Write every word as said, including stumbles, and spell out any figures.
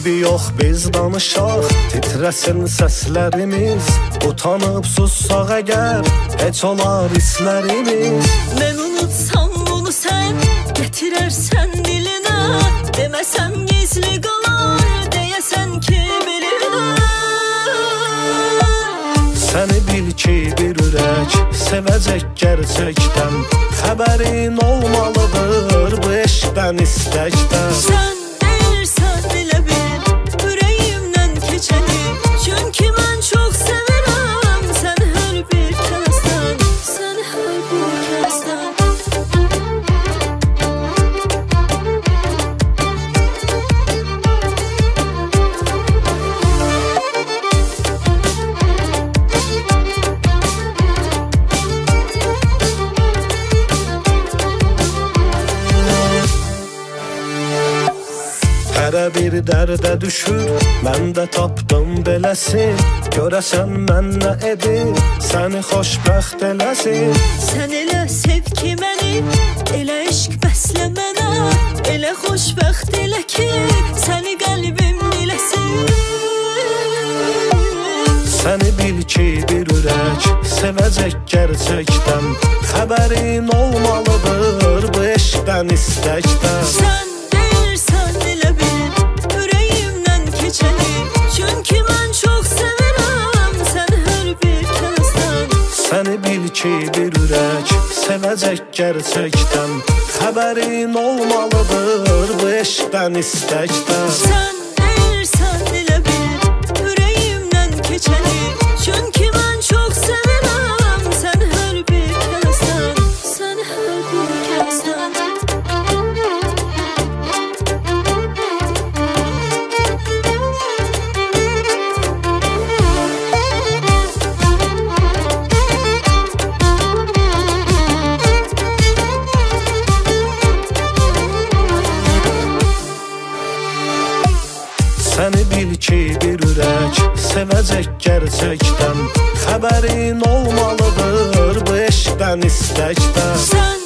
Eybi yox biz danışaq, titresin səslərimiz. Utanıb sussaq əgər, heç olar hisslərimiz. Mən unutsam bunu sən, getirərsən dilinə. Deməsəm gizli qalar, deyəsən ki bilinə. Səni bil ki bir ürək, sevəcək gerçəkdən. Xəbərin olmalıdır bu eşqdən, istəkdən. Sən deyirsən elə bil, ürəyimdən keçəni. Çünki mən çox sevirəm, sən hər bir kəsdən. Sən hər bir kəsdən. Hərə bir dərdə düşür, mən də tapdım beləsin. Görəsən mən nə edim, səni xoşbəxt eləsin. Sən elə sev ki məni, elə eşq bəslə mənə. Elə xoşbəxt elə ki, səni qəlbim biləsin. Səni bil ki bir ürək, sevəcək gerçəkdən. Xəbərin olmalıdır bu eşqdən, istəkdən. Sən deyirsən elə bil, ürəyimdən keçəni. Çünki mən çox sevirəm, sən hər bir kəsdən. Səni bil ki bir ürək, sevəcək gerçəkdən. Xəbərin olmalıdır bu eşqdən, istəkdən. Sən deyirsən elə bil, ürəyimdən keçəni. Çünki mən çox sevirəm, sən hər bir kəsdən. Sən hər bir kəsdən. Səni bil ki bir ürək, sevəcək gerçəkdən. Xəbərin olmalıdır bu eşqdən, istəkdən. Sən